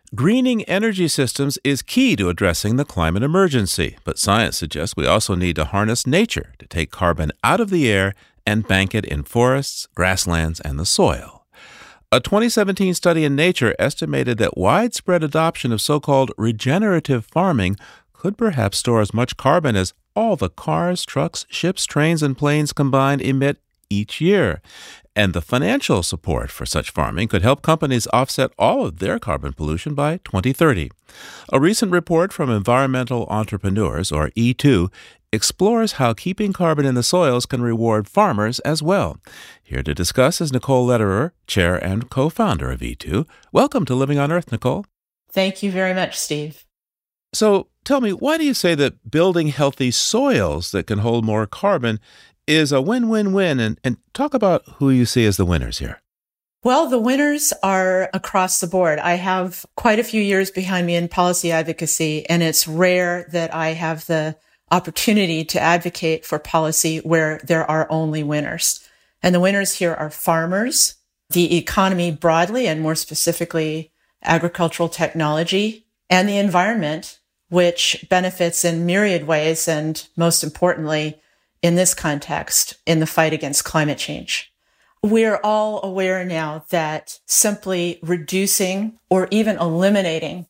Greening energy systems is key to addressing the climate emergency, but science suggests we also need to harness nature to take carbon out of the air and bank it in forests, grasslands, and the soil. A 2017 study in Nature estimated that widespread adoption of so-called regenerative farming could perhaps store as much carbon as all the cars, trucks, ships, trains, and planes combined emit each year. And the financial support for such farming could help companies offset all of their carbon pollution by 2030. A recent report from Environmental Entrepreneurs, or E2, explores how keeping carbon in the soils can reward farmers as well. Here to discuss is Nicole Lederer, chair and co-founder of E2. Welcome to Living on Earth, Nicole. Thank you very much, Steve. So tell me, why do you say that building healthy soils that can hold more carbon is a win-win-win? And talk about who you see as the winners here. Well, the winners are across the board. I have quite a few years behind me in policy advocacy, and it's rare that I have the opportunity to advocate for policy where there are only winners. And the winners here are farmers, the economy broadly, and more specifically, agricultural technology, and the environment, which benefits in myriad ways, and most importantly, in this context, in the fight against climate change. We're all aware now that simply reducing or even eliminating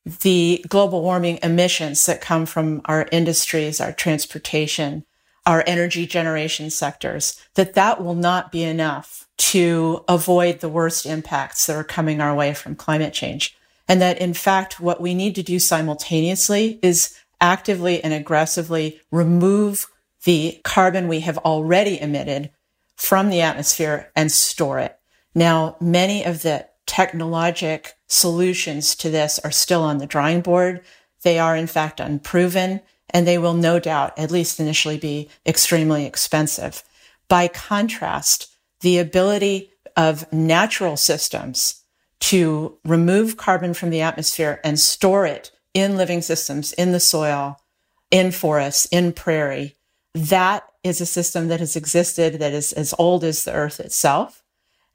the global warming emissions that come from our industries, our transportation, our energy generation sectors, that will not be enough to avoid the worst impacts that are coming our way from climate change. And that, in fact, what we need to do simultaneously is actively and aggressively remove the carbon we have already emitted from the atmosphere and store it. Now, many of the technologic solutions to this are still on the drawing board. They are, in fact, unproven, and they will no doubt, at least initially, be extremely expensive. By contrast, the ability of natural systems to remove carbon from the atmosphere and store it in living systems, in the soil, in forests, in prairie, that is a system that has existed, that is as old as the earth itself,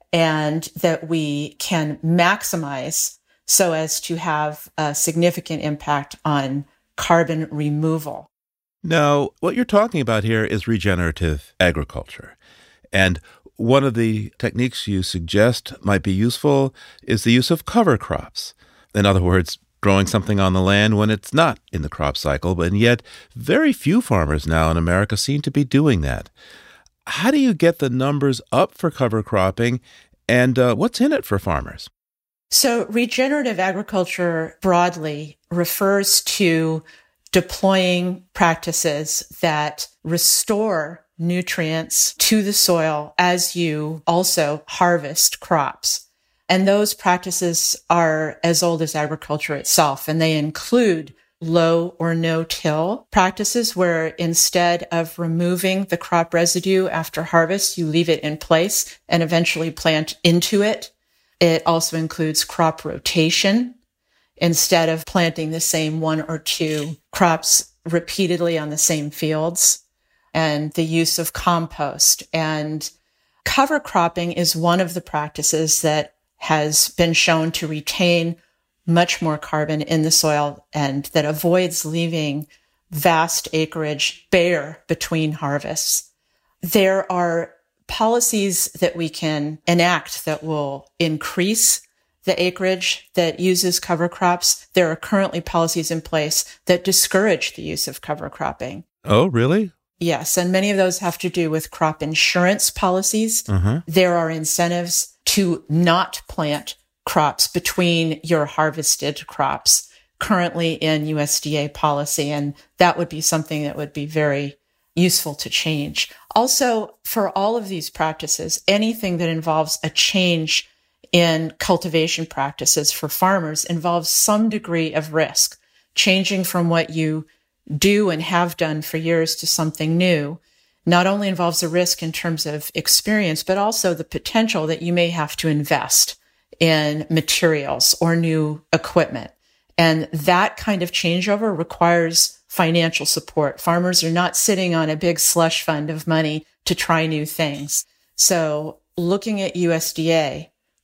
and that we can maximize so as to have a significant impact on carbon removal. Now, what you're talking about here is regenerative agriculture. And one of the techniques you suggest might be useful is the use of cover crops. In other words, growing something on the land when it's not in the crop cycle, and yet very few farmers now in America seem to be doing that. How do you get the numbers up for cover cropping, and what's in it for farmers? So regenerative agriculture broadly refers to deploying practices that restore nutrients to the soil as you also harvest crops. And those practices are as old as agriculture itself, and they include low or no-till practices where instead of removing the crop residue after harvest, you leave it in place and eventually plant into it. It also includes crop rotation. Instead of planting the same one or two crops repeatedly on the same fields, and the use of compost. And cover cropping is one of the practices that has been shown to retain much more carbon in the soil and that avoids leaving vast acreage bare between harvests. There are policies that we can enact that will increase the acreage that uses cover crops. There are currently policies in place that discourage the use of cover cropping. Oh, really? Yes, and many of those have to do with crop insurance policies. There are incentives to not plant crops between your harvested crops currently in USDA policy, and that would be something that would be very useful to change. Also, for all of these practices, anything that involves a change in cultivation practices for farmers involves some degree of risk. Changing from what you do and have done for years to something new not only involves a risk in terms of experience, but also the potential that you may have to invest in materials or new equipment. And that kind of changeover requires financial support. Farmers are not sitting on a big slush fund of money to try new things. So looking at USDA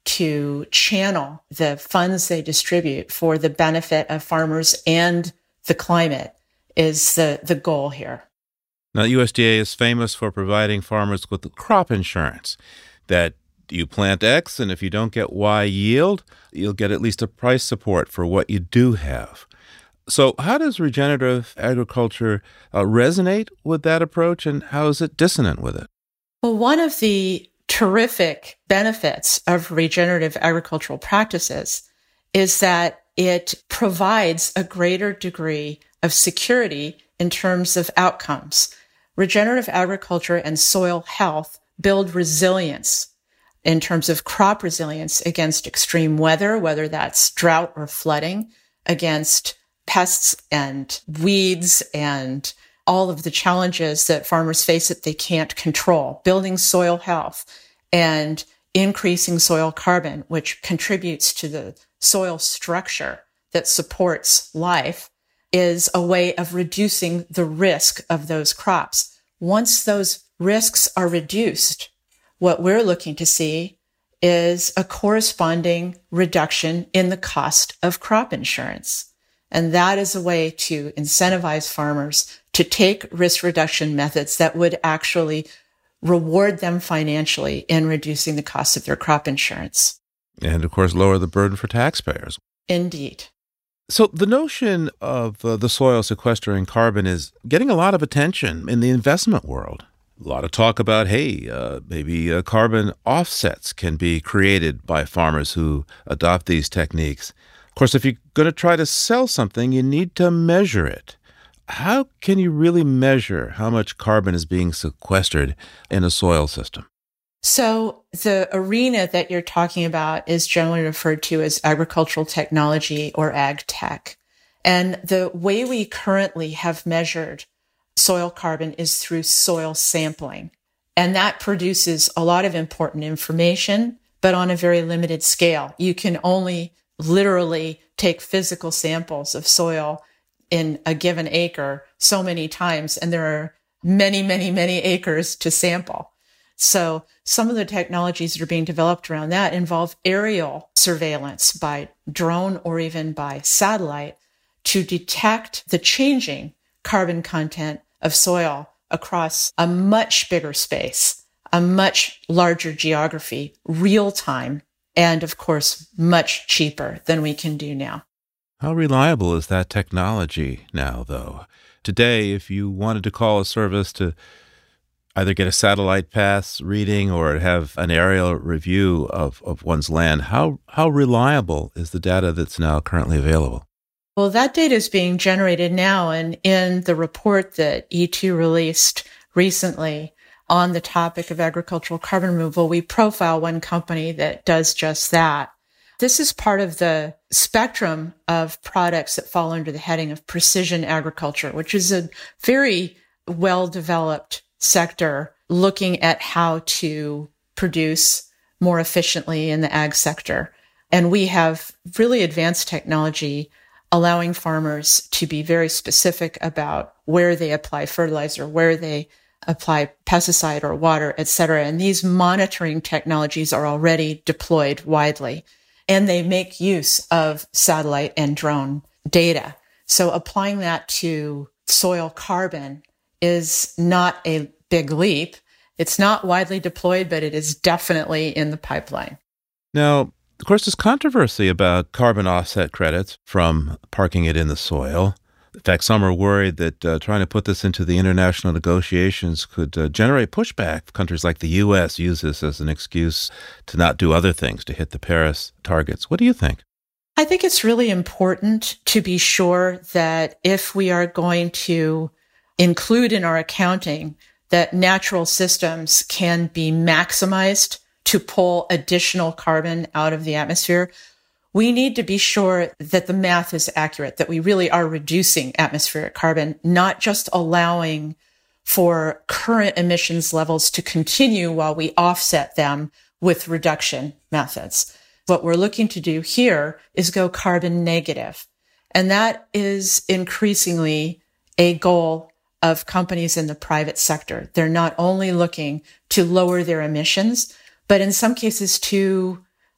to channel the funds they distribute for the benefit of farmers and the climate is the goal here. Now, the USDA is famous for providing farmers with crop insurance, that you plant X, and if you don't get Y yield, you'll get at least a price support for what you do have. So how does regenerative agriculture resonate with that approach, and how is it dissonant with it? Well, one of the terrific benefits of regenerative agricultural practices is that it provides a greater degree of security in terms of outcomes. Regenerative agriculture and soil health build resilience in terms of crop resilience against extreme weather, whether that's drought or flooding, against pests and weeds and all of the challenges that farmers face that they can't control, building soil health and increasing soil carbon, which contributes to the soil structure that supports life, is a way of reducing the risk of those crops. Once those risks are reduced, what we're looking to see is a corresponding reduction in the cost of crop insurance. And that is a way to incentivize farmers to take risk reduction methods that would actually reward them financially in reducing the cost of their crop insurance. And, of course, lower the burden for taxpayers. Indeed. So the notion of the soil sequestering carbon is getting a lot of attention in the investment world. A lot of talk about, maybe carbon offsets can be created by farmers who adopt these techniques. Of course, if you're going to try to sell something, you need to measure it. How can you really measure how much carbon is being sequestered in a soil system? So the arena that you're talking about is generally referred to as agricultural technology or ag tech. And the way we currently have measured soil carbon is through soil sampling. And that produces a lot of important information, but on a very limited scale. You can only literally take physical samples of soil in a given acre so many times, and there are many, many, many acres to sample. So some of the technologies that are being developed around that involve aerial surveillance by drone or even by satellite to detect the changing carbon content of soil across a much bigger space, a much larger geography, real time, and of course, much cheaper than we can do now. How reliable is that technology now, though? Today, if you wanted to call a service to either get a satellite pass reading or have an aerial review of one's land, how reliable is the data that's now currently available? Well, that data is being generated now, and in the report that E2 released recently on the topic of agricultural carbon removal, we profile one company that does just that. This is part of the spectrum of products that fall under the heading of precision agriculture, which is a very well-developed sector looking at how to produce more efficiently in the ag sector. And we have really advanced technology allowing farmers to be very specific about where they apply fertilizer, where they apply pesticide or water, et cetera. And these monitoring technologies are already deployed widely, and they make use of satellite and drone data. So applying that to soil carbon is not a big leap. It's not widely deployed, but it is definitely in the pipeline. Now, of course, there's controversy about carbon offset credits from parking it in the soil. In fact, some are worried that trying to put this into the international negotiations could generate pushback. Countries like the U.S. use this as an excuse to not do other things to hit the Paris targets. What do you think? I think it's really important to be sure that if we are going to include in our accounting that natural systems can be maximized to pull additional carbon out of the atmosphere, we need to be sure that the math is accurate, that we really are reducing atmospheric carbon, not just allowing for current emissions levels to continue while we offset them with reduction methods. What we're looking to do here is go carbon negative. And that is increasingly a goal of companies in the private sector. They're not only looking to lower their emissions, but in some cases to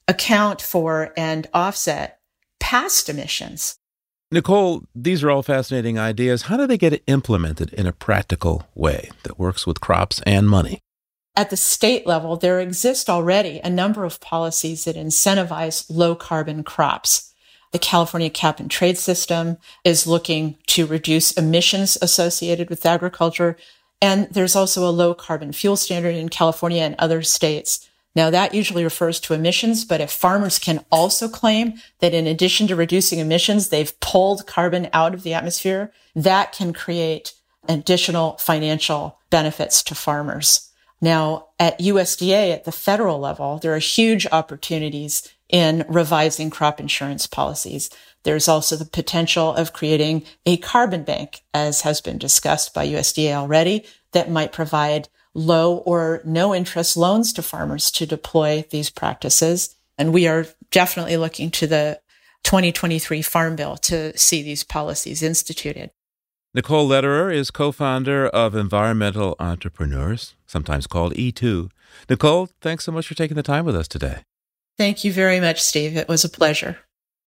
account for and offset past emissions. Nicole, these are all fascinating ideas. How do they get implemented in a practical way that works with crops and money? At the state level, there exist already a number of policies that incentivize low carbon crops. The California cap and trade system is looking to reduce emissions associated with agriculture. And there's also a low carbon fuel standard in California and other states. Now, that usually refers to emissions, but if farmers can also claim that in addition to reducing emissions, they've pulled carbon out of the atmosphere, that can create additional financial benefits to farmers. Now, at USDA, at the federal level, there are huge opportunities in revising crop insurance policies. There's also the potential of creating a carbon bank, as has been discussed by USDA already, that might provide low or no interest loans to farmers to deploy these practices. And we are definitely looking to the 2023 Farm Bill to see these policies instituted. Nicole Lederer is co-founder of Environmental Entrepreneurs, sometimes called E2. Nicole, thanks so much for taking the time with us today. Thank you very much, Steve. It was a pleasure.